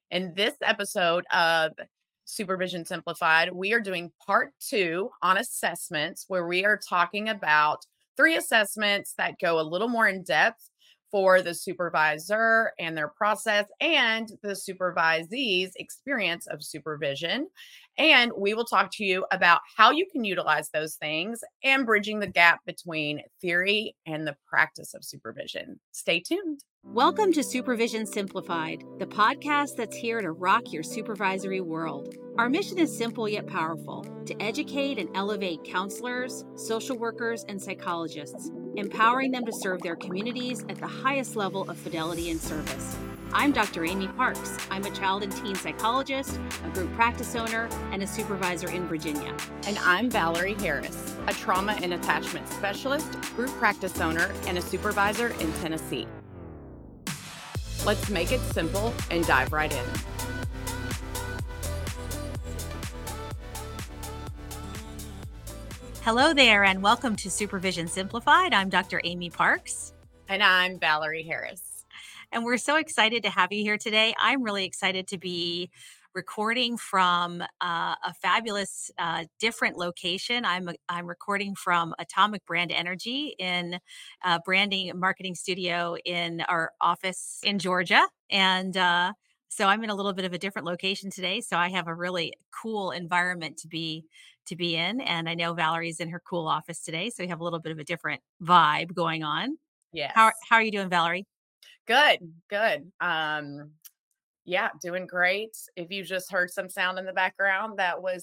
In this episode of Supervision Simplified, we are doing part two on assessments, where we are talking about three assessments that go a little more in depth for the supervisor and their process and the supervisee's experience of supervision. And we will talk to you about how you can utilize those things and bridging the gap between theory and the practice of supervision. Stay tuned. Welcome to Supervision Simplified, the podcast that's here to rock your supervisory world. Our mission is simple yet powerful: to educate and elevate counselors, social workers, and psychologists, empowering them to serve their communities at the highest level of fidelity and service. I'm Dr. Amy Parks. I'm a child and teen psychologist, a group practice owner, and a supervisor in Virginia. And I'm Valerie Harris, a trauma and attachment specialist, group practice owner, and a supervisor in Tennessee. Let's make it simple and dive right in. Hello there, and welcome to Supervision Simplified. I'm Dr. Amy Parks. And I'm Valerie Harris. And we're so excited to have you here today. I'm really excited to be recording from a fabulous different location. I'm recording from Atomic Brand Energy in a branding and marketing studio in our office in Georgia. And so I'm in a little bit of a different location today. So I have a really cool environment to be in. And I know Valerie's in her cool office today. So we have a little bit of a different vibe going on. How Yes. are you doing, Valerie? Good, good. Yeah, doing great. If you just heard some sound in the background, that was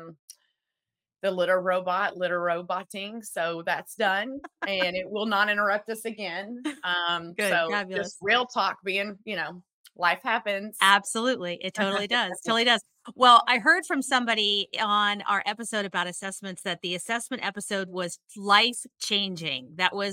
the litter roboting. So that's done and it will not interrupt us again. Good, So just fabulous. real talk being, life happens. Absolutely. It totally does. Totally does. Well, I heard from somebody on our episode about assessments that the assessment episode was life changing.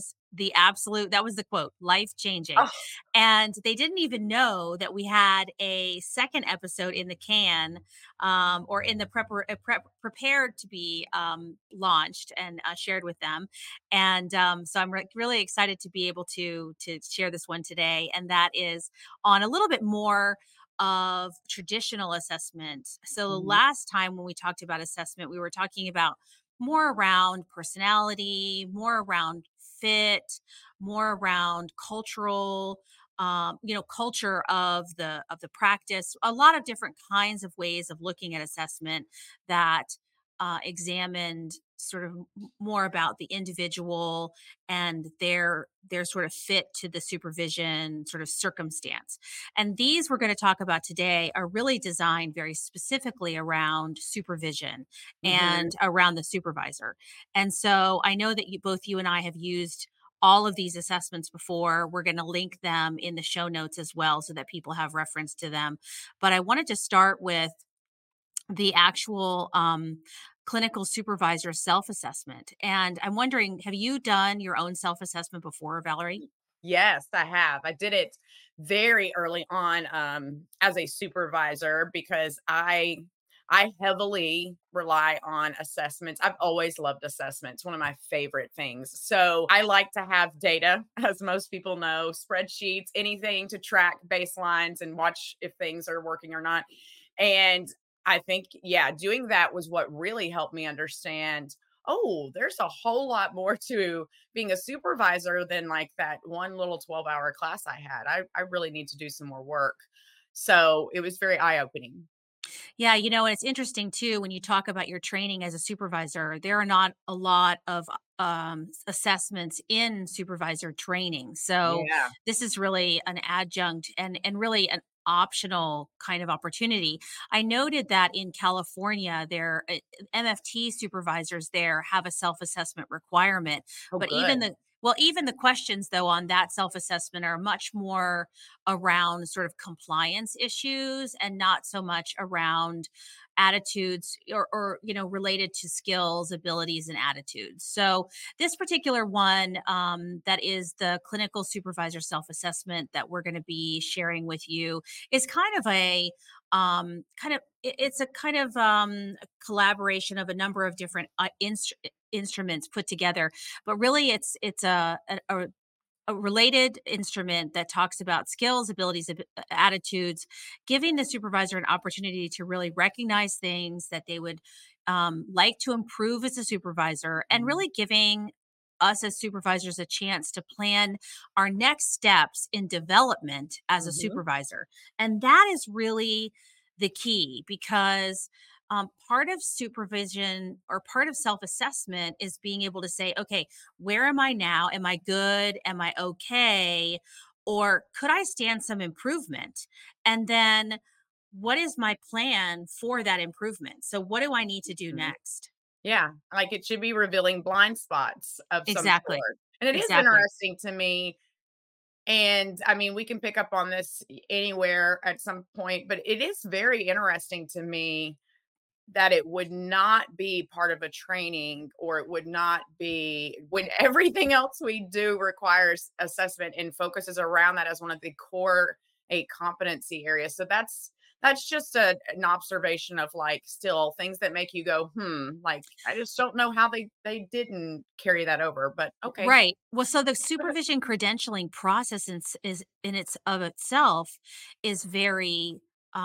That was the quote, life changing. Oh, And they didn't even know that we had a second episode in the can, or in the prepared to be launched and shared with them. And so I'm really excited to be able to share this one today. And that is on a little bit more of traditional assessment. So mhm, last time when we talked about assessment, we were talking about more around personality, more around fit, more around cultural, culture of the practice. A lot of different kinds of ways of looking at assessment that examined sort of more about the individual and their sort of fit to the supervision sort of circumstance. And these we're going to talk about today are really designed very specifically around supervision and mhm. around the supervisor. And so I know that both you and I have used all of these assessments before. We're going to link them in the show notes as well so that people have reference to them. But I wanted to start with the actual clinical supervisor self assessment. And I'm wondering, have you done your own self assessment before, Valerie? Yes, I have. I did it very early on as a supervisor because I heavily rely on assessments. I've always loved assessments, one of my favorite things. So I like to have data, as most people know, spreadsheets, anything to track baselines and watch if things are working or not. And I think, yeah, doing that was what really helped me understand, oh, there's a whole lot more to being a supervisor than like that one little 12-hour class I had. I really need to do some more work. So it was very eye opening. Yeah, and it's interesting too when you talk about your training as a supervisor, there are not a lot of assessments in supervisor training. So Yeah. this is really an adjunct and really an optional kind of opportunity. I noted that in California, their MFT supervisors there have a self-assessment requirement, Oh, but good. even the questions though on that self-assessment are much more around sort of compliance issues and not so much around attitudes or related to skills, abilities, and attitudes. So this particular one, that is the clinical supervisor self-assessment that we're going to be sharing with you, is kind of a it's a kind of collaboration of a number of different instruments put together, but really it's a a related instrument that talks about skills, abilities, attitudes, giving the supervisor an opportunity to really recognize things that they would like to improve as a supervisor, and Mhm. really giving us as supervisors a chance to plan our next steps in development as a Mhm. supervisor. And that is really the key, because part of supervision or part of self assessment is being able to say, okay, where am I now? Am I good? Am I okay? Or could I stand some improvement? And then what is my plan for that improvement? So, what do I need to do Mhm. next? Yeah, like, it should be revealing blind spots of some Exactly. sort, and it is Exactly. interesting to me, and, I mean, we can pick up on this anywhere at some point, but it is very interesting to me that it would not be part of a training, or it would not be when everything else we do requires assessment and focuses around that as one of the core 8 competency areas. So that's just an observation of, like, still things that make you go, "Hmm," like, I just don't know how they didn't carry that over, but okay. Right. Well, so the supervision credentialing process is in its of itself is very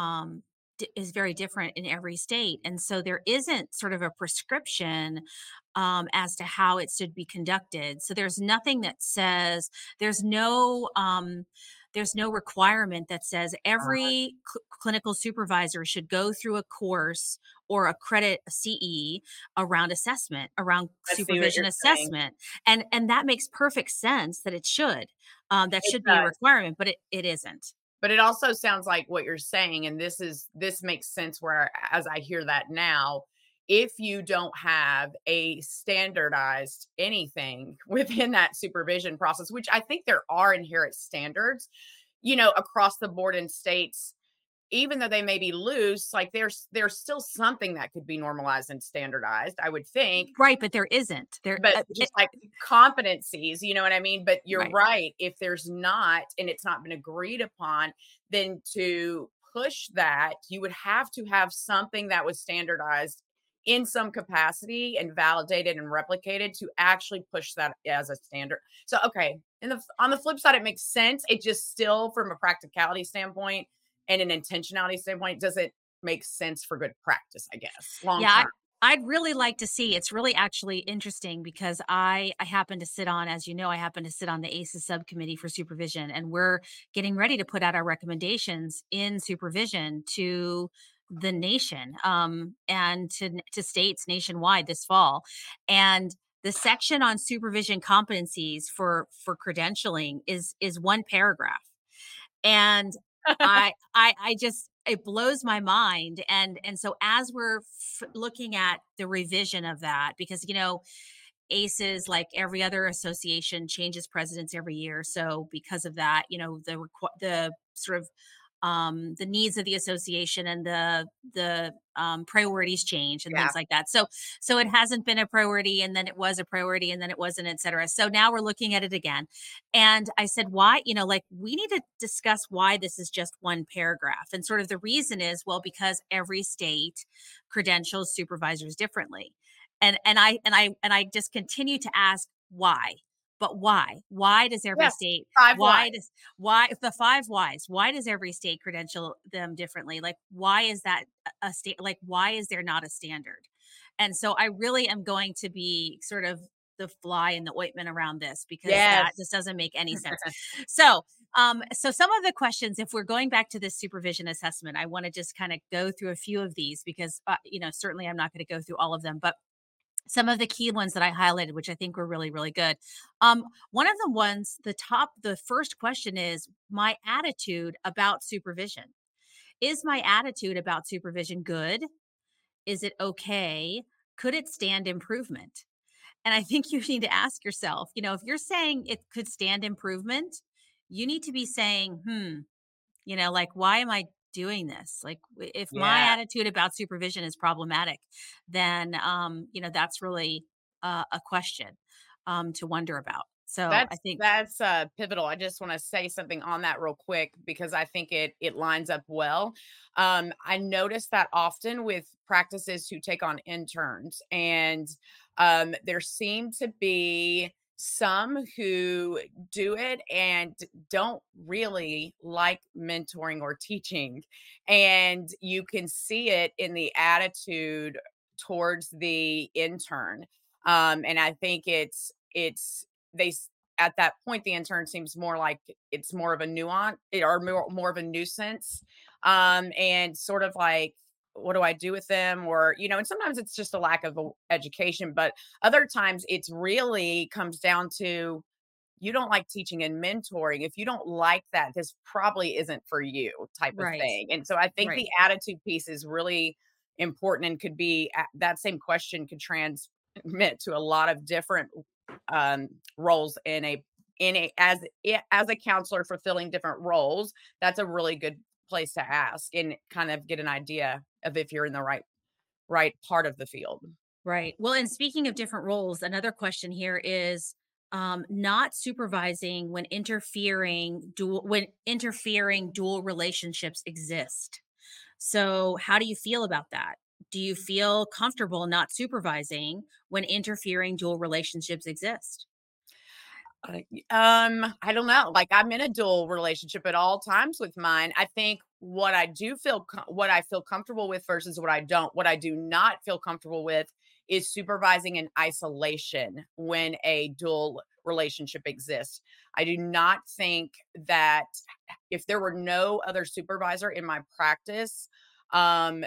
is very different in every state, and so there isn't sort of a prescription as to how it should be conducted. So there's nothing that says there's no there's no requirement that says Uh, every clinical supervisor should go through a course or a credit a CE around assessment, around I see what supervision you're saying. assessment. And that makes perfect sense that it should. That It should be a does. requirement, but it isn't. But it also sounds like what you're saying, and this makes sense where as I hear that now, if you don't have a standardized anything within that supervision process, which I think there are inherent standards, across the board in states, even though they may be loose, like there's still something that could be normalized and standardized, I would think. Right, but there isn't. But just like competencies, you know what I mean? But you're Right. right, if there's not and it's not been agreed upon, then to push that, you would have to have something that was standardized in some capacity and validated and replicated to actually push that as a standard. So, okay, on the flip side, it makes sense. It just still, from a practicality standpoint and an intentionality standpoint, doesn't make sense for good practice, I guess, long Yeah, term. I'd really like to see. It's really actually interesting because I happen to sit on, as you know, I happen to sit on the ACEs subcommittee for supervision, and we're getting ready to put out our recommendations in supervision to the nation, and to states nationwide this fall. And the section on supervision competencies for credentialing is one paragraph, and I just, it blows my mind. And so as we're looking at the revision of that, because ACEs, like every other association, changes presidents every year. So because of that, the sort of the needs of the association and the priorities change and Yeah. things like that. So it hasn't been a priority, and then it was a priority, and then it wasn't, et cetera. So now we're looking at it again. And I said, why? Like, we need to discuss why this is just one paragraph. And sort of the reason is, well, because every state credentials supervisors differently. And I just continue to ask why. But why does every Yes. state, 5 why whys. does why the five whys, why does every state credential them differently? Like, why is that a state, like, why is there not a standard? And so I really am going to be sort of the fly in the ointment around this, because that Yes. just doesn't make any sense. So some of the questions, if we're going back to this supervision assessment, I want to just kind of go through a few of these, because certainly I'm not going to go through all of them, but some of the key ones that I highlighted, which I think were really, really good. One of the ones, the first question is my attitude about supervision. Is my attitude about supervision good? Is it okay? Could it stand improvement? And I think you need to ask yourself, if you're saying it could stand improvement, you need to be saying, like, why am I doing this? Like, if my Yeah. attitude about supervision is problematic, then, that's really a question to wonder about. So I think, Pivotal. I just wanna say something on that real quick because I think it lines up well. I notice that often with practices who take on interns, and, there seem to be some who do it and don't really like mentoring or teaching. And you can see it in the attitude towards the intern. And I think they, at that point, the intern seems more like it's more of a nuance or more of a nuisance. And sort of like, what do I do with them? Or, and sometimes it's just a lack of education, but other times it's really comes down to you don't like teaching and mentoring. If you don't like that, this probably isn't for you type of Right. thing. And so I think Right. the attitude piece is really important and could be that same question could transmit to a lot of different roles as a counselor fulfilling different roles. That's a really good place to ask and kind of get an idea of if you're in the right part of the field. Right. Well, and speaking of different roles, another question here is not supervising when interfering dual relationships exist. So, how do you feel about that? Do you feel comfortable not supervising when interfering dual relationships exist? I don't know. Like I'm in a dual relationship at all times with mine. I think what I feel comfortable with versus what I don't. What I do not feel comfortable with is supervising in isolation when a dual relationship exists. I do not think that if there were no other supervisor in my practice, um,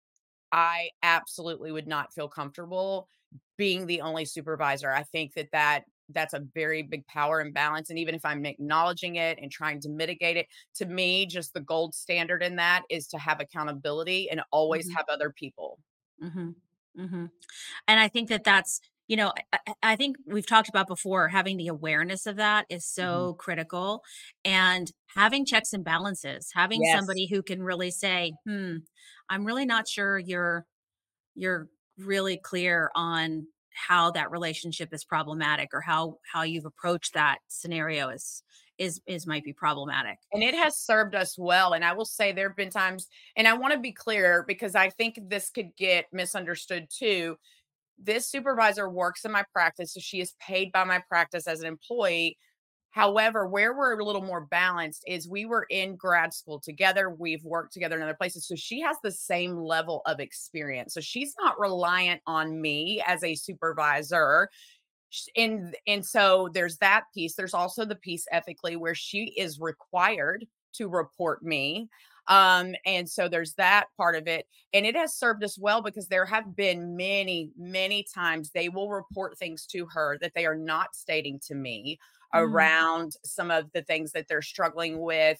I absolutely would not feel comfortable being the only supervisor. I think that's a very big power imbalance, and even if I'm acknowledging it and trying to mitigate it, to me, just the gold standard in that is to have accountability and always Hmm. have other people. Hmm. Hmm. And I think that that's, I think we've talked about before, having the awareness of that is Mhm. so critical. And having checks and balances, having Yes. somebody who can really say, I'm really not sure you're really clear on how that relationship is problematic, or how you've approached that scenario is might be problematic. And it has served us well, and I will say there have been times, and I wanna be clear because I think this could get misunderstood too. This supervisor works in my practice, so she is paid by my practice as an employee. However, where we're a little more balanced is we were in grad school together. We've worked together in other places. So she has the same level of experience. So she's not reliant on me as a supervisor. And so there's that piece. There's also the piece ethically where she is required to report me. And so there's that part of it. And it has served us well because there have been many, many times they will report things to her that they are not stating to me Mm, around some of the things that they're struggling with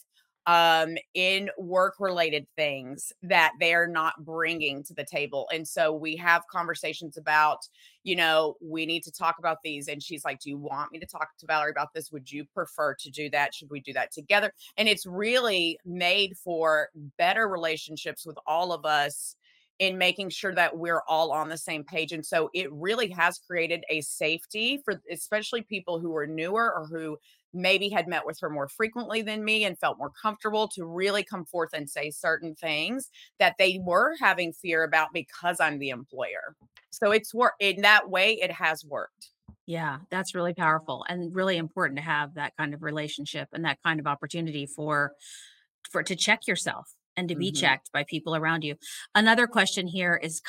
in work related things that they're not bringing to the table. And so we have conversations about, we need to talk about these. And she's like, do you want me to talk to Valerie about this? Would you prefer to do that? Should we do that together? And it's really made for better relationships with all of us in making sure that we're all on the same page. And so it really has created a safety for especially people who are newer or who maybe had met with her more frequently than me and felt more comfortable to really come forth and say certain things that they were having fear about because I'm the employer. So it's worked in that way, it has worked. yeah, that's really powerful and really important to have that kind of relationship and that kind of opportunity for to check yourself and to be Mhm. checked by people around you. Another question here is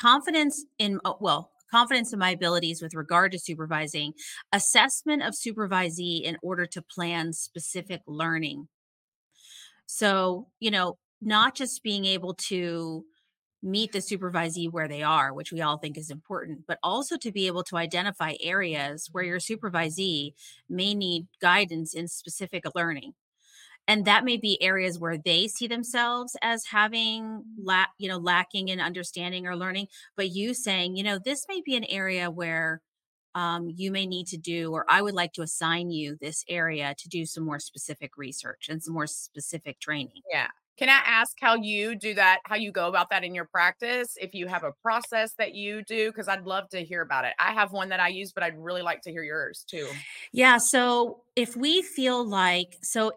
confidence in my abilities with regard to supervising, assessment of supervisee in order to plan specific learning. So, not just being able to meet the supervisee where they are, which we all think is important, but also to be able to identify areas where your supervisee may need guidance in specific learning. And that may be areas where they see themselves as having lacking in understanding or learning, but you saying, this may be an area where you may need to do, or I would like to assign you this area to do some more specific research and some more specific training. Yeah. Can I ask how you do that, how you go about that in your practice? If you have a process that you do, because I'd love to hear about it. I have one that I use, but I'd really like to hear yours too. Yeah, so if we feel like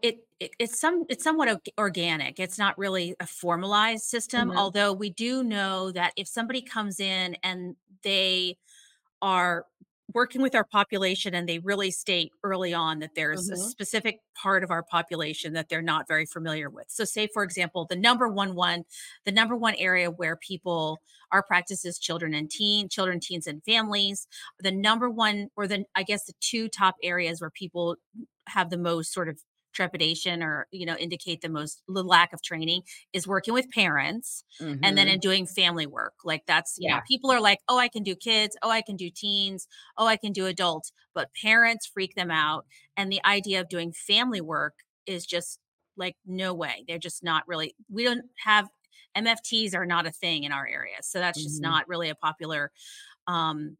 it's somewhat organic. It's not really a formalized system, Mhm. although we do know that if somebody comes in and they are working with our population, and they really state early on that there's a Mhm. specific part of our population that they're not very familiar with. So say for example, the number one area where people our practice is children, teens and families. The number one, or the I guess the two top areas where people have the most sort of trepidation, or indicate the lack of training, is working with parents, and then in Mhm. doing family work. Like, that's, Yeah. people are like, oh, I can do kids, oh, I can do teens, oh, I can do adults, but parents freak them out. And the idea of doing family work is just like, no way. They're just not really, we don't have MFTs are not a thing in our area. So that's just Mhm. not really a popular um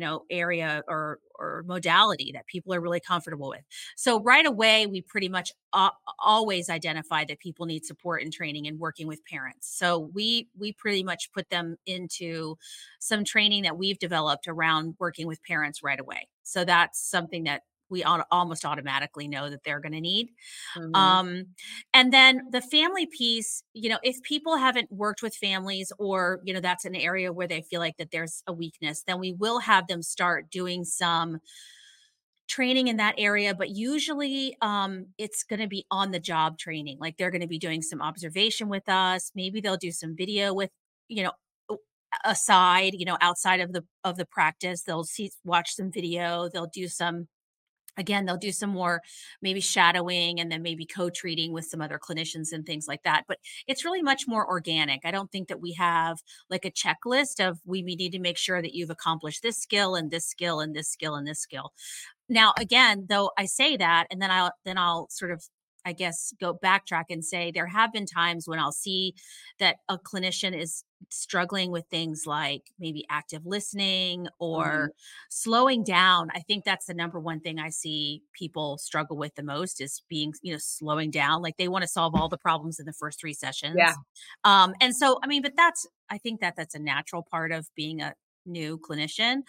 area or modality that people are really comfortable with. So right away we pretty much always identify that people need support and training and working with parents. So we pretty much put them into some training that we've developed around working with parents right away. So that's something that we almost automatically know that they're going to need. Mhm. um, and then the family piece, if people haven't worked with families, or, that's an area where they feel like that there's a weakness, then we will have them start doing some training in that area. But usually it's going to be on the job training. Like, they're going to be doing some observation with us. Maybe they'll do some video with, you know, o- aside, outside of the practice. They'll watch some video. They'll do some Again, they'll do some more maybe shadowing, and then maybe co-treating with some other clinicians and things like that. But it's really much more organic. I don't think that we have like a checklist of, we need to make sure that you've accomplished this skill and this skill and this skill and this skill. Now, again, though, I say that, and then I'll sort of, I guess, go backtrack and say there have been times when I'll see that a clinician is struggling with things like maybe active listening Mhm. or slowing down. I think that's the number one thing I see people struggle with the most, is being, slowing down. Like, they want to solve all the problems in the first three Yeah. sessions. And so, I mean, but I think that that's a natural part of being a new clinician.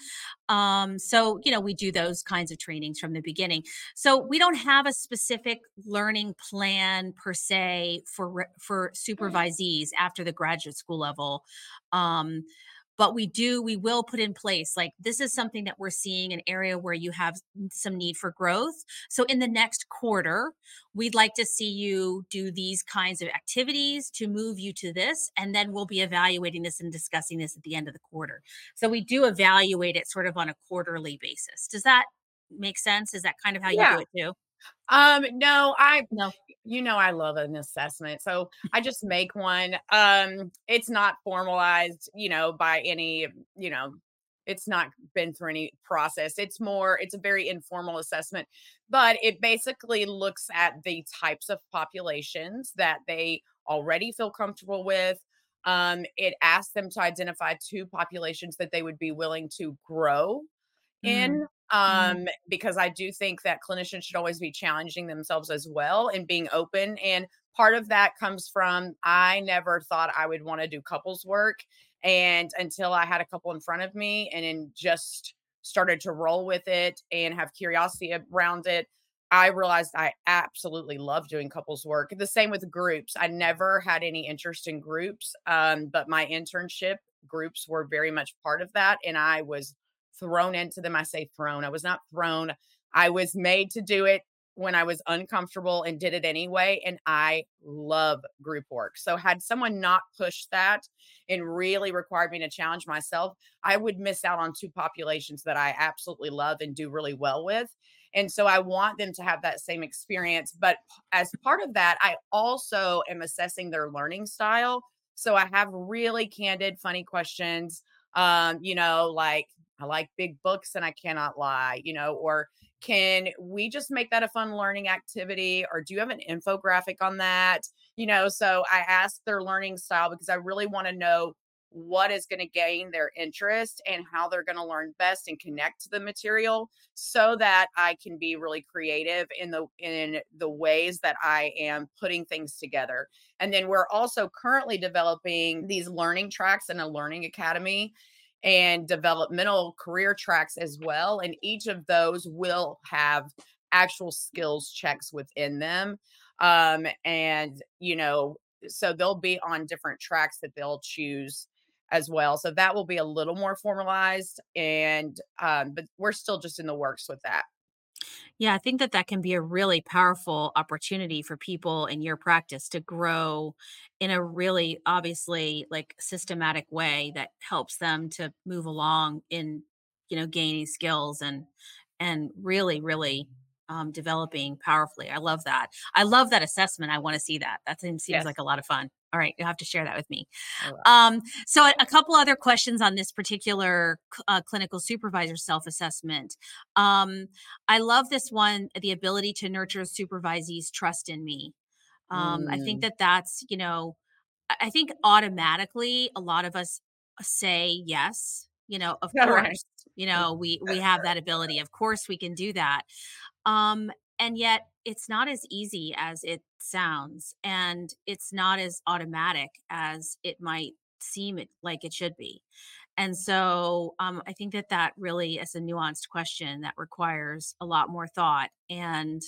So, we do those kinds of trainings from the beginning. So we don't have a specific learning plan per se for supervisees after the graduate school level. Um, but we will put in place, like, this is something that we're seeing an area where you have some need for growth. So in the next quarter, we'd like to see you do these kinds of activities to move you to this. And then we'll be evaluating this and discussing this at the end of the quarter. So we do evaluate it sort of on a quarterly basis. Does that make sense? Is that kind of how you do Yeah. it too? No, No. I love an assessment. So I just make one. It's not formalized, by any, you know, it's not been through any process. It's a very informal assessment, but it basically looks at the types of populations that they already feel comfortable with. It asks them to identify two populations that they would be willing to grow Mm, in, mhm, because I do think that clinicians should always be challenging themselves as well and being open. And part of that comes from, I never thought I would want to do couples work. And until I had a couple in front of me and then just started to roll with it and have curiosity around it, I realized I absolutely love doing couples work. The same with groups. I never had any interest in groups, but my internship groups were very much part of that. And I was thrown into them. I say thrown. I was not thrown. I was made to do it when I was uncomfortable and did it anyway. And I love group work. So, had someone not pushed that and really required me to challenge myself, I would miss out on two populations that I absolutely love and do really well with. And so, I want them to have that same experience. But as part of that, I also am assessing their learning style. So, I have really candid, funny questions. Like, I like big books and I cannot lie, or can we just make that a fun learning activity? Or do you have an infographic on that? So I ask their learning style because I really want to know what is going to gain their interest and how they're going to learn best and connect to the material so that I can be really creative in the ways that I am putting things together. And then we're also currently developing these learning tracks in a learning academy and developmental career tracks as well. And each of those will have actual skills checks within them. And, so they'll be on different tracks that they'll choose. as well. So that will be a little more formalized, and but we're still just in the works with that. Yeah, I think that that can be a really powerful opportunity for people in your practice to grow in a really obviously like systematic way that helps them to move along in, gaining skills and really developing powerfully. I love that. I love that assessment. I want to see that. That seems Yes. like a lot of fun. All right, you'll have to share that with me. All right. So a couple other questions on this particular clinical supervisor self-assessment. Um, I love this one, the ability to nurture supervisees' trust in me. I think Mm. that that's, I think automatically a lot of us say yes, of All right. course, we have that ability. Of course we can do that. Um, and yet it's not as easy as it sounds, and it's not as automatic as it might like it should be. And so I think that that really is a nuanced question that requires a lot more thought. And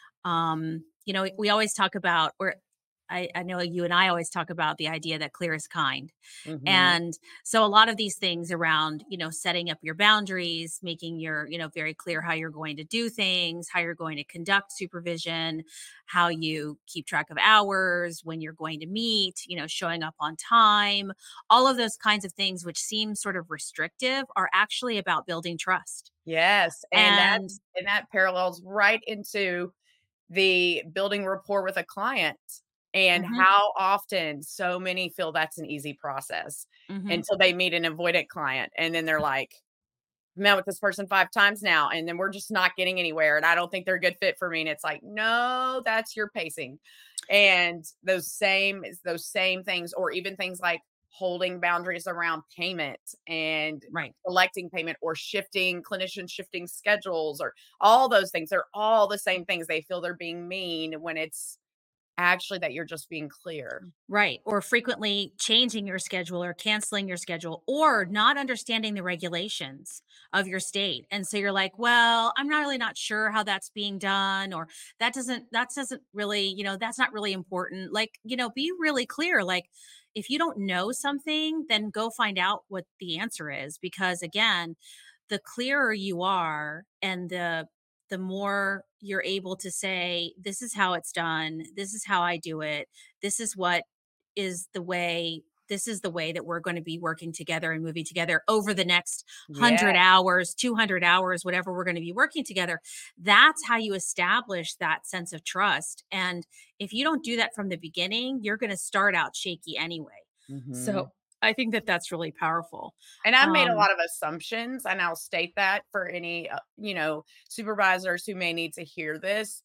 we always talk about, or I know you and I always talk about the idea that clear is kind. Mhm. And so a lot of these things around, setting up your boundaries, making your, very clear how you're going to do things, how you're going to conduct supervision, how you keep track of hours, when you're going to meet, showing up on time, all of those kinds of things, which seem sort of restrictive, are actually about building trust. Yes, And and that parallels right into the building rapport with a client, and mhm, how often so many feel that's an easy process mhm. until they meet an avoidant client, and then they're like, "Met with this person 5 times now, and then we're just not getting anywhere, and I don't think they're a good fit for me," and it's like, "No, that's your pacing." And those same things, or even things like holding boundaries around payment and Right. collecting payment, or shifting clinicians shifting schedules, or all those things. They're all the same things. They feel they're being mean when it's actually that you're just being clear. Right. Or frequently changing your schedule or canceling your schedule or not understanding the regulations of your state. And so you're like, well, I'm not really not sure how that's being done, or that doesn't really, that's not really important. Like, be really clear. Like, if you don't know something, then go find out what the answer is. Because again, the clearer you are and the more you're able to say, this is how it's done, this is how I do it, this is what is the way this is the way that we're going to be working together and moving together over the next Yeah. 100 hours, 200 hours, whatever we're going to be working together. That's how you establish that sense of trust. And if you don't do that from the beginning, you're going to start out shaky anyway. Mhm. So I think that that's really powerful. And I made a Um, lot of assumptions, and I'll state that for any, supervisors who may need to hear this.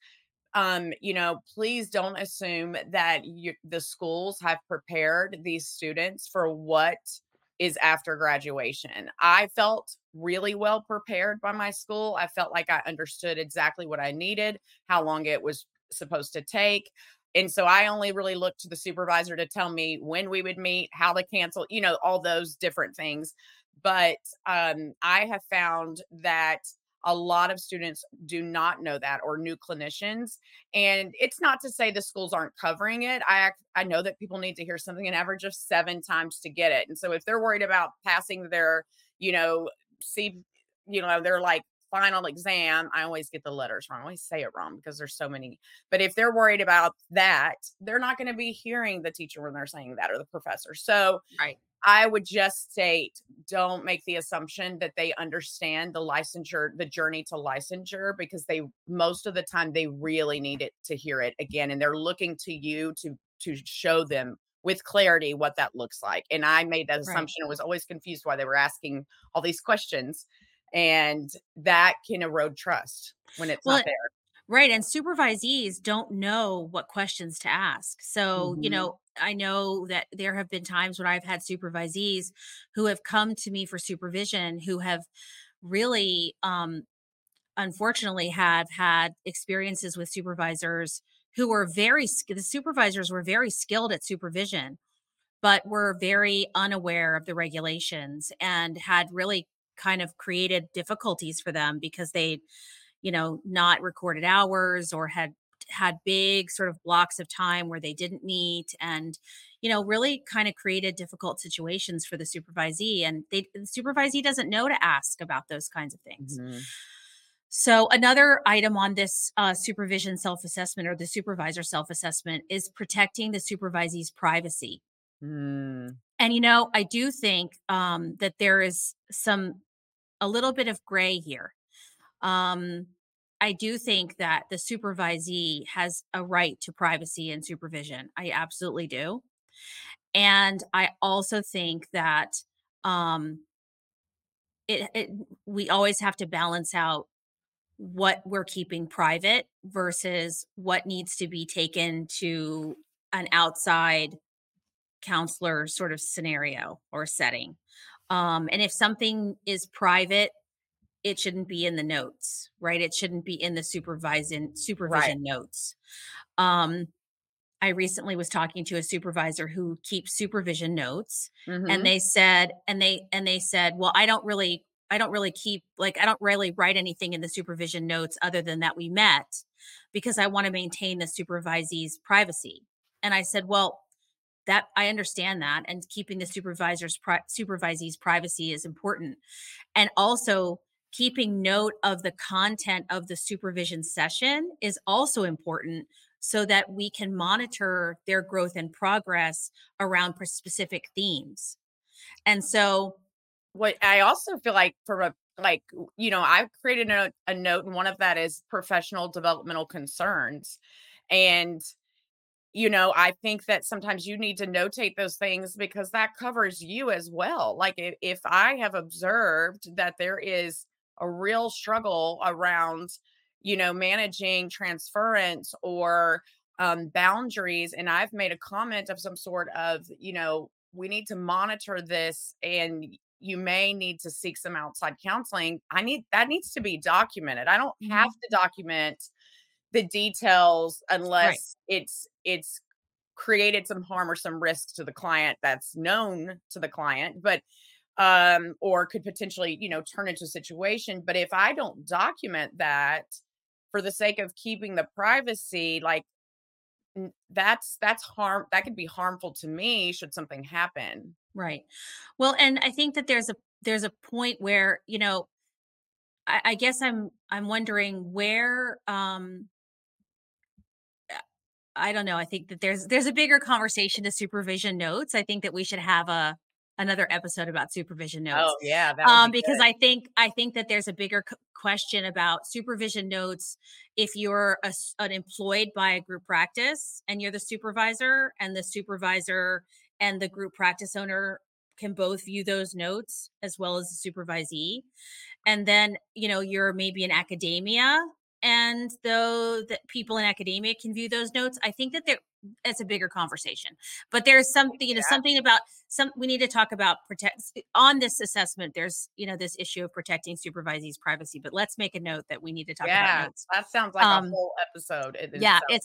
Please don't assume that the schools have prepared these students for what is after graduation. I felt really well prepared by my school. I felt like I understood exactly what I needed, how long it was supposed to take. And so I only really looked to the supervisor to tell me when we would meet, how to cancel, all those different things. But I have found that a lot of students do not know that, or new clinicians. And it's not to say the schools aren't covering it. I know that people need to hear something an average of 7 times to get it. And so if they're worried about passing their, you know, see, their like final exam, I always get the letters wrong. I always say it wrong because there's so many. But if they're worried about that, they're not going to be hearing the teacher when they're saying that, or the professor. So right. I would just state, don't make the assumption that they understand the journey to licensure, because they most of the time they really need it to hear it again, and they're looking to you to show them with clarity what that looks like. And I made that Right. assumption and was always confused why they were asking all these questions, and that can erode trust when it's not Well, there. right, and supervisees don't know what questions to ask. So, Mhm. I know that there have been times when I've had supervisees who have come to me for supervision who have really, unfortunately, have had experiences with supervisors who were the supervisors were very skilled at supervision, but were very unaware of the regulations and had really kind of created difficulties for them because they not recorded hours or had had big sort of blocks of time where they didn't meet, and really kind of created difficult situations for the supervisee, and the supervisee doesn't know to ask about those kinds of things. Mhm. So another item on this supervision self-assessment, or the supervisor self-assessment, is protecting the supervisee's privacy. Mm. And I do think that there is a little bit of gray here. um, I do think that the supervisee has a right to privacy and supervision. I absolutely do. And I also think that um, it we always have to balance out what we're keeping private versus what needs to be taken to an outside counselor sort of scenario or setting. And if something is private, it shouldn't be in the notes, right? It shouldn't be in the Right. supervision notes. Um, I recently was talking to a supervisor who keeps supervision notes, and Mhm. they said, "Well, I don't really keep, like, I don't really write anything in the supervision notes other than that we met, because I want to maintain the supervisee's privacy." And I said, "Well, that I understand that, and keeping the supervisee's privacy is important, and also keeping note of the content of the supervision session is also important, so that we can monitor their growth and progress around specific themes." And so, What I also feel like from a like, I've created a note, and one of that is professional developmental concerns. And I think that sometimes you need to notate those things because that covers you as well. Like if I have observed that there is a real struggle around, managing transference or boundaries, and I've made a comment of some sort of, we need to monitor this and you may need to seek some outside counseling. That needs to be documented. I don't have Mhm. to document the details Right. unless it's created some harm or some risk to the client that's known to the client, but or could potentially, turn into a situation. But if I don't document that for the sake of keeping the privacy, like that's harm that could be harmful to me should something happen. Right. Well, and I think that there's a point where, I guess I'm wondering where, I don't know. I think that there's a bigger conversation to supervision notes. I think that we should have another episode about supervision Oh notes, yeah, that would be because good. I think that there's a bigger question about supervision notes. If you're an employed by a group practice and you're the supervisor, and the supervisor and the group practice owner can both view those notes as well as the supervisee, and then you're maybe in academia, and though that people in academia can view those notes, I think that it's a bigger conversation. But there's something, Yeah. something about some we need to talk about protect on this assessment. There's this issue of protecting supervisees privacy, but let's make a note that we need to talk about Yeah, notes. that sounds like a um whole episode in yeah, itself.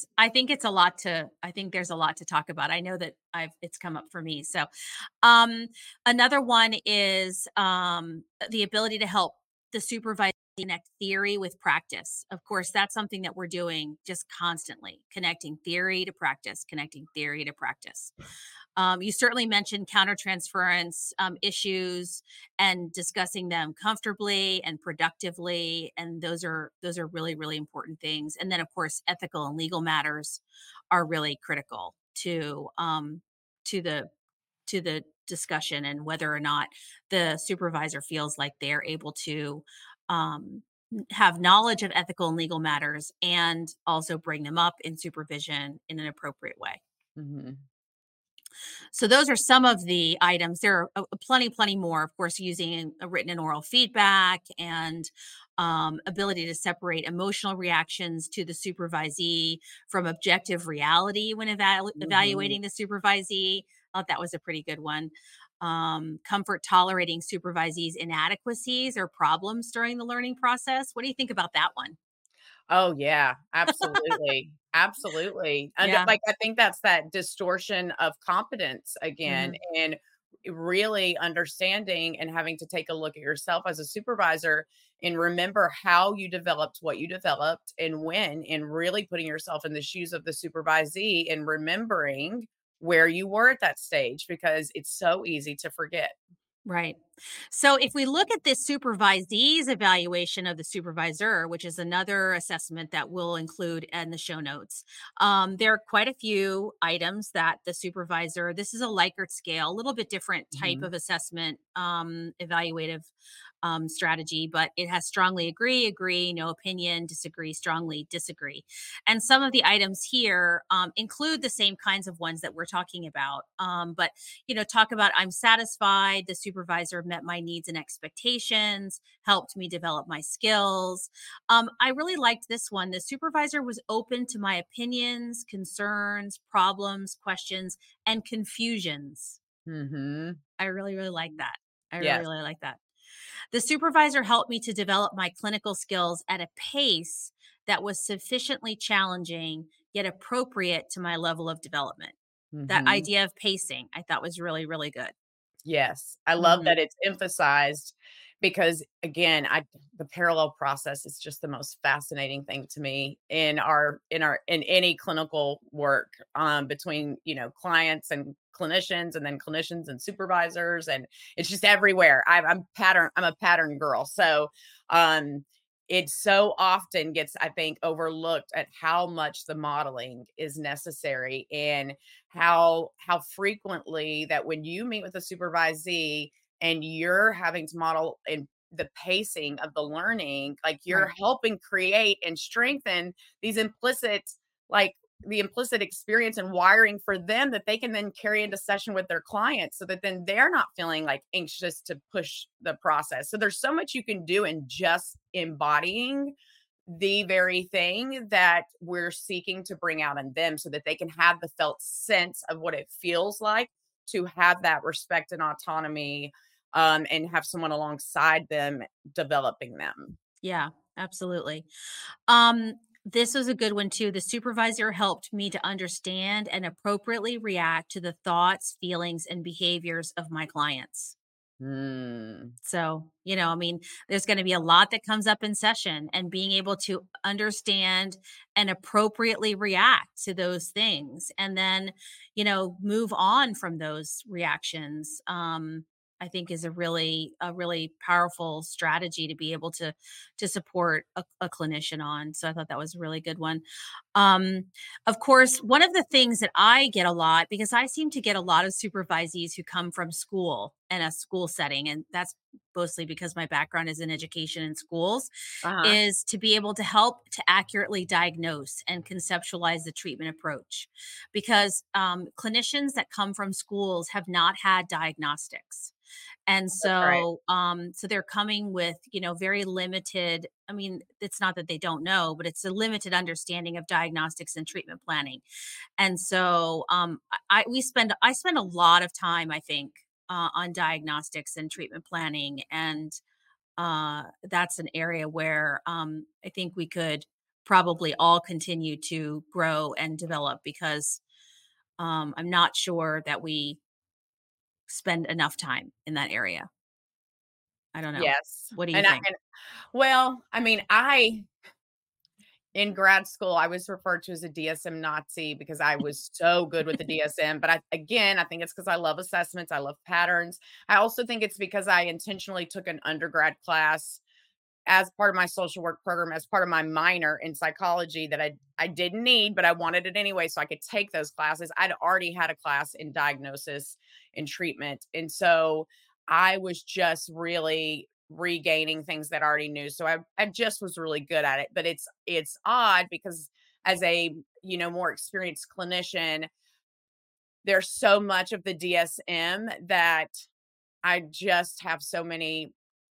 I think there's a lot to talk about. I know that it's come up for me. So um, another one is the ability to help the supervisor connect theory with practice. Of course, that's something that we're doing just constantly, connecting theory to practice, connecting theory to practice. You certainly mentioned countertransference issues, and discussing them comfortably and productively, and those are really, really important things. And then, of course, ethical and legal matters are really critical to the discussion, and whether or not the supervisor feels like they're able to um, have knowledge of ethical and legal matters, and also bring them up in supervision in an appropriate way. Mhm. So those are some of the items. There are plenty more, of course, using a written and oral feedback, and ability to separate emotional reactions to the supervisee from objective reality when Mhm. evaluating the supervisee. I thought that was a pretty good one. Comfort tolerating supervisees' inadequacies or problems during the learning process. What do you think about that one? Oh, yeah, absolutely, absolutely, and, Yeah. like, I think that's that distortion of competence again, Hmm. and really understanding and having to take a look at yourself as a supervisor and remember how you developed what you developed and when, and really putting yourself in the shoes of the supervisee and remembering where you were at that stage because it's so easy to forget. Right. So if we look at this supervisee's evaluation of the supervisor, which is another assessment that we'll include in the show notes, there are quite a few items that the supervisor, this is a Likert scale, a little bit different type Mhm. of assessment, evaluative strategy, but it has strongly agree, agree, no opinion, disagree, strongly disagree. And some of the items here include the same kinds of ones that we're talking about. But talk about I'm satisfied, the supervisor met my needs and expectations, helped me develop my skills. I really liked this one. The supervisor was open to my opinions, concerns, problems, questions, and confusions. Mhm. I really, really like that. I really, Yes. really like that. The supervisor helped me to develop my clinical skills at a pace that was sufficiently challenging yet appropriate to my level of development. That Mhm. idea of pacing I thought was really, really good. Yes, I love Mhm. that it's emphasized because again, I the parallel process is just the most fascinating thing to me in any clinical work between, clients and clinicians and then clinicians and supervisors and it's just everywhere. I'm a pattern girl. So, um it so often gets I think overlooked at how much the modeling is necessary and how frequently that when you meet with a supervisee and you're having to model in the pacing of the learning, like you're Right. helping create and strengthen these implicit, like the implicit experience and wiring for them that they can then carry into session with their clients so that then they're not feeling like anxious to push the process. So there's so much you can do in just embodying the very thing that we're seeking to bring out in them so that they can have the felt sense of what it feels like to have that respect and autonomy and have someone alongside them developing them. Yeah, absolutely. Um, this was a good one too. The supervisor helped me to understand and appropriately react to the thoughts, feelings, and behaviors of my clients. Mm, So, I mean, there's going to be a lot that comes up in session, and being able to understand and appropriately react to those things and then, move on from those reactions. I think is a really powerful strategy to be able to support a clinician on. So I thought that was a really good one. Um, of course, one of the things that I get a lot, because I seem to get a lot of supervisees who come from school and a school setting, and that's mostly because my background is in education and schools, uh-huh. is to be able to help to accurately diagnose and conceptualize the treatment approach. Because clinicians that come from schools have not had diagnostics. And That's right. so they're coming with, very limited. I mean, it's not that they don't know, but it's a limited understanding of diagnostics and treatment planning. And so I spend a lot of time, I think, on diagnostics and treatment planning, and that's an area where I think we could probably all continue to grow and develop because I'm not sure that we spend enough time in that area. I don't know. Yes. What do you And I think? and well, I mean, I in grad school, I was referred to as a DSM Nazi because I was so good with the DSM. But I think it's because I love assessments, I love patterns. I also think it's because I intentionally took an undergrad class as part of my social work program, as part of my minor in psychology that I didn't need, but I wanted it anyway, so I could take those classes. I'd already had a class in diagnosis and treatment, and so I was just really regaining things that I already knew. So I just was really good at it. But it's odd because as a more experienced clinician, there's so much of the DSM that I just have so many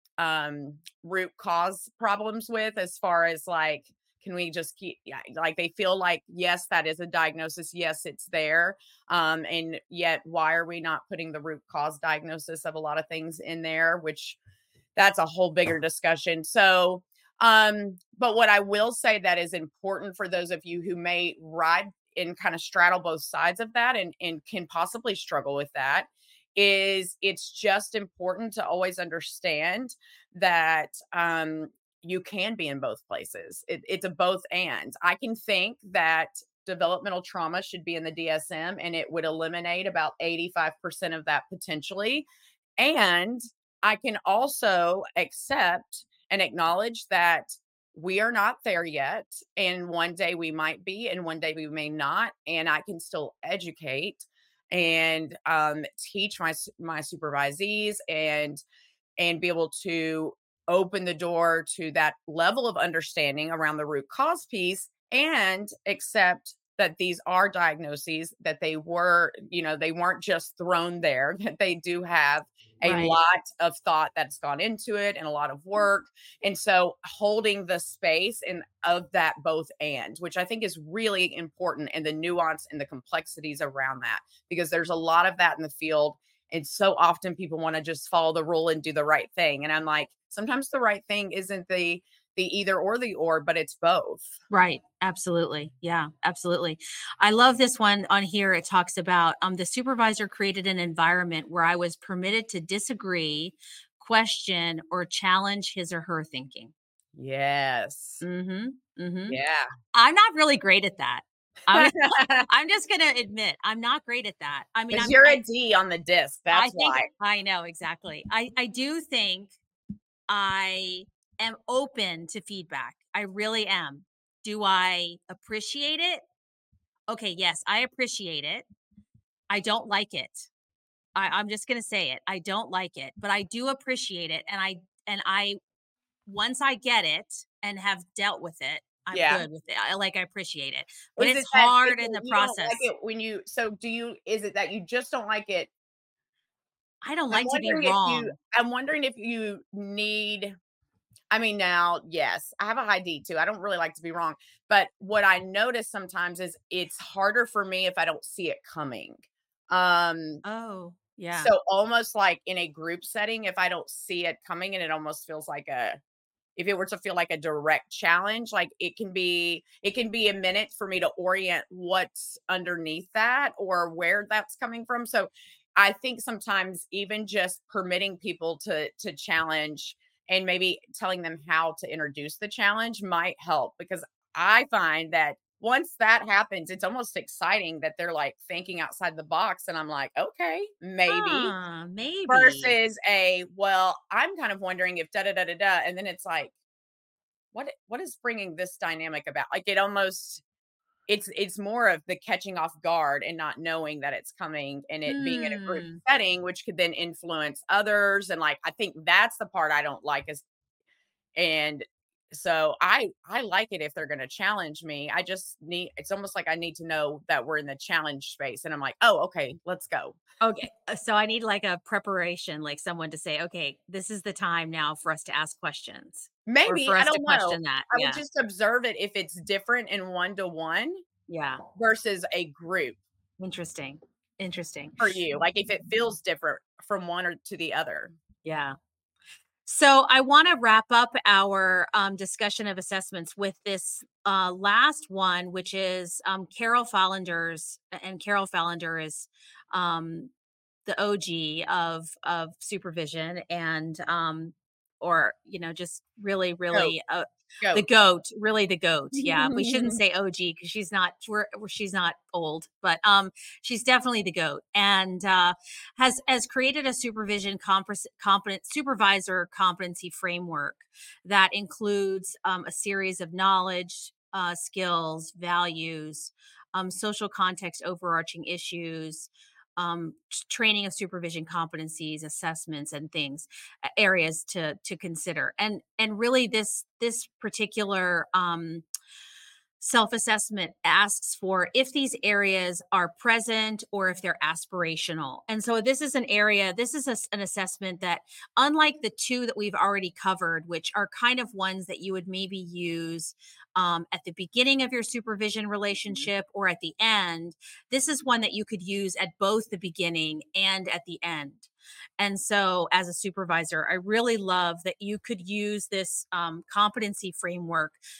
root cause problems with as far as like can we just keep yeah, like they feel like yes that is a diagnosis, yes it's there, and yet why are we not putting the root cause diagnosis of a lot of things in there, which that's a whole bigger discussion. So but what I will say that is important for those of you who may ride and kind of straddle both sides of that and can possibly struggle with that is it's just important to always understand that you can be in both places. It's a both and. I can think that developmental trauma should be in the DSM and it would eliminate about 85% of that potentially. And I can also accept and acknowledge that we are not there yet. And one day we might be, and one day we may not. And I can still educate and teach my supervisees and be able to open the door to that level of understanding around the root cause piece and accept that these are diagnoses, that they were, they weren't just thrown there, that they do have a Right. lot of thought that's gone into it and a lot of work. And so holding the space and of that both and, which I think is really important, and the nuance and the complexities around that, because there's a lot of that in the field. And so often people want to just follow the rule and do the right thing. And I'm like, sometimes the right thing isn't the either or the or, but it's both. Right. Absolutely. Yeah, absolutely. I love this one on here. It talks about the supervisor created an environment where I was permitted to disagree, question, or challenge his or her thinking. Yes. Mm-hmm. Mm-hmm. Yeah. I'm not really great at that. I'm I'm just gonna admit I'm not great at that. I mean, Because you're a D on the disc. I That's think why. I know exactly. I do think I am open to feedback. I really am. Do I appreciate it? Okay, yes, I appreciate it. I don't like it. I'm just gonna say it. I don't like it, but I do appreciate it. And I once I get it and have dealt with it, I'm Yeah. good with it. I appreciate it. But Is it's it that hard in the you don't like process. it when is it that you just don't like it? I don't I'm like to be wondering if you wrong. I'm wondering if you need I mean, now, yes, I have a high D too. I don't really like to be wrong. But what I notice sometimes is it's harder for me if I don't see it coming. Um, Oh, yeah. so almost like in a group setting, if I don't see it coming and it almost feels like if it were to feel like a direct challenge, like it can be a minute for me to orient what's underneath that or where that's coming from. So I think sometimes even just permitting people to challenge and maybe telling them how to introduce the challenge might help, because I find that once that happens, it's almost exciting that they're like thinking outside the box. And I'm like, okay, maybe Maybe. versus well, I'm kind of wondering if da da da da da. And then it's like, what is bringing this dynamic about? Like it almost it's more of the catching off guard and not knowing that it's coming and it being in a group Hmm. setting, which could then influence others. And like I think that's the part I don't like is and so I like it if they're gonna challenge me. I just need it's almost like I need to know that we're in the challenge space. And I'm like, oh, okay, let's go. Okay. So I need like a preparation, like someone to say, okay, this is the time now for us to ask questions or Maybe, for I us to don't know. question that. I would Yeah. just observe it if it's different in one to one Yeah. versus a group. Interesting. Interesting. For you, like, if it feels different from one or to the other. Yeah. So I want to wrap up our discussion of assessments with this last one, which is Carol Fallender's, and Carol Fallender is um, the OG of supervision and or just really Goat, really the goat. goat, really the goat. Yeah, we shouldn't say OG because she's not old, but she's definitely the goat, and has created a competent supervisor competency framework that includes a series of knowledge, skills, values, social context, overarching issues, training of supervision competencies, assessments, and things, areas to consider. And really, this particular self-assessment asks for if these areas are present or if they're aspirational. And so this is an area, this is an assessment that, unlike the two that we've already covered, which are kind of ones that you would maybe use at the beginning of your supervision relationship or at the end, this is one that you could use at both the beginning and at the end. And so, as a supervisor, I really love that you could use this competency framework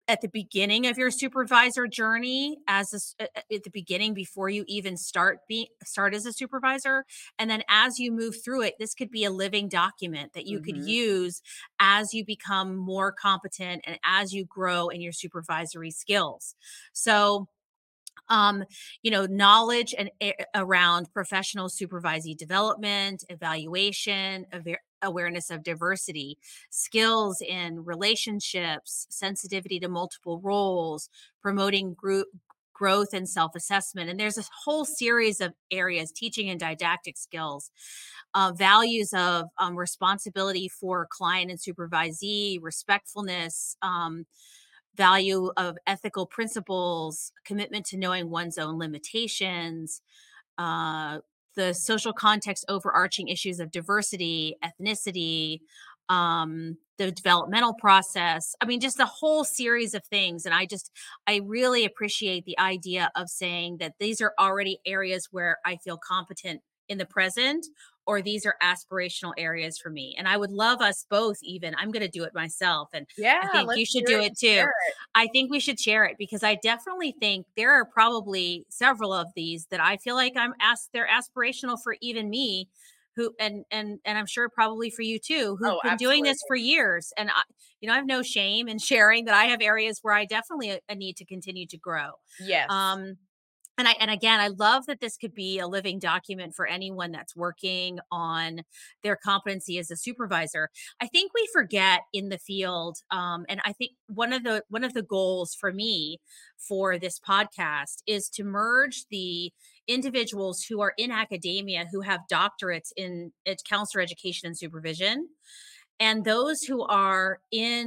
at the beginning of your supervisor journey at the beginning before you even start as a supervisor, and then as you move through it, this could be a living document that you could Mhm. use as you become more competent and as you grow in your supervisory skills. So um, knowledge around professional supervisee development, evaluation, awareness of diversity, skills in relationships, sensitivity to multiple roles, promoting group growth and self-assessment. And there's a whole series of areas, teaching and didactic skills, values of responsibility for client and supervisee, respectfulness, value of ethical principles, commitment to knowing one's own limitations, uh, the social context overarching issues of diversity, ethnicity, the developmental process. I mean, just a whole series of things. And I really appreciate the idea of saying that these are already areas where I feel competent in the present, or these are aspirational areas for me. And I would love us both, even. I'm going to do it myself. And I Yeah, think you let's should do do it it and too. share it. I think we should share it because I definitely think there are probably several of these that I feel like they're aspirational for even me, who and I'm sure probably for you too, Oh, who've been doing this absolutely. for years. And I have no shame in sharing that I have areas where I definitely need to continue to grow. Yes. Um and again, I love that this could be a living document for anyone that's working on their competency as a supervisor. I think we forget in the field, and I think one of the goals for me for this podcast is to merge the individuals who are in academia who have doctorates in counselor education and supervision, and those who are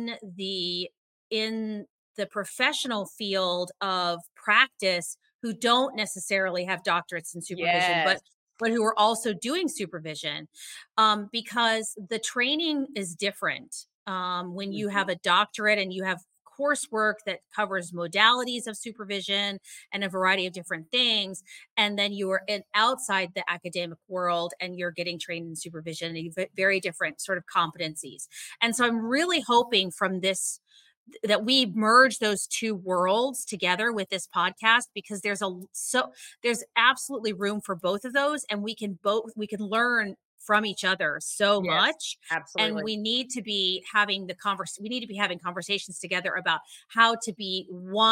in the professional field of practice who don't necessarily have doctorates in supervision, Yes. but who are also doing supervision, because the training is different when you Mhm. have a doctorate and you have coursework that covers modalities of supervision and a variety of different things, and then you are outside the academic world and you're getting trained in supervision, and very different sort of competencies. And so I'm really hoping from this that we merge those two worlds together with this podcast, because there's absolutely room for both of those, and we can learn from each other so Yes, much. And absolutely. we need to be having conversations together about how to be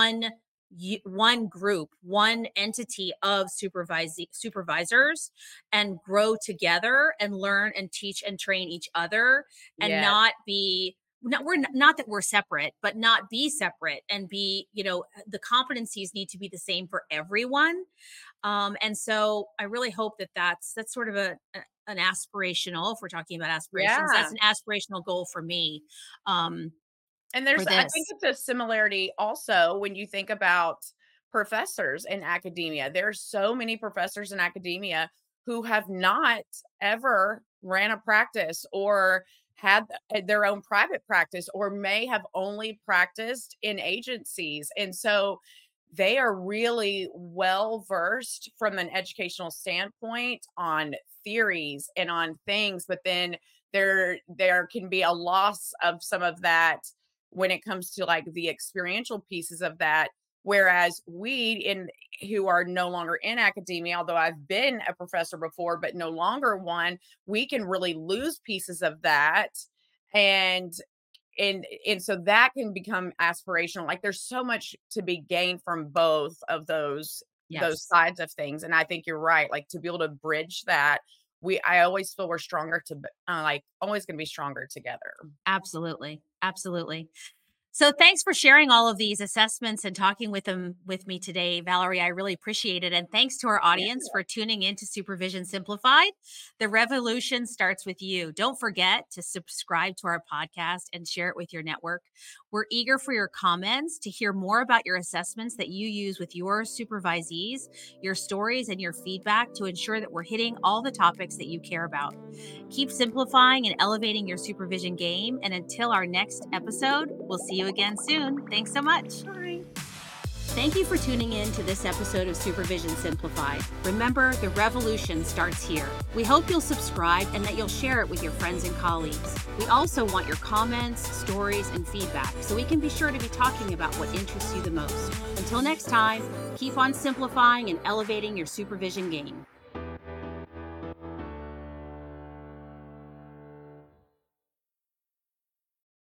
one group, one entity of supervisors, and grow together and learn and teach and train each other, and Yes. not be not that we're separate, but not be separate, and be, the competencies need to be the same for everyone. And so I really hope that that's sort of an aspirational, if we're talking about aspirations, that's Yeah. an aspirational goal for me, um, And for I think this. it's a similarity also when you think about professors in academia. There's so many professors in academia who have not ever ran a practice or had their own private practice, or may have only practiced in agencies. And so they are really well versed from an educational standpoint on theories and on things, but then there can be a loss of some of that when it comes to like the experiential pieces of that. Whereas we in who are no longer in academia, although I've been a professor before but no longer one, we can really lose pieces of that. And and so that can become aspirational. Like there's so much to be gained from both of those Yes. sides of things. And I think you're right. Like to be able to bridge that, I always feel we're stronger like always going to be stronger together. Absolutely. Absolutely. So thanks for sharing all of these assessments and talking with me today, Valerie. I really appreciate it. And thanks to our Yeah. audience for tuning in to Supervision Simplified. The revolution starts with you. Don't forget to subscribe to our podcast and share it with your network. We're eager for your comments, to hear more about your assessments that you use with your supervisees, your stories, and your feedback, to ensure that we're hitting all the topics that you care about. Keep simplifying and elevating your supervision game. And until our next episode, we'll see you again soon. Thanks so much. Bye. Thank you for tuning in to this episode of Supervision Simplified. Remember, the revolution starts here. We hope you'll subscribe and that you'll share it with your friends and colleagues. We also want your comments, stories, and feedback so we can be sure to be talking about what interests you the most. Until next time, keep on simplifying and elevating your supervision game.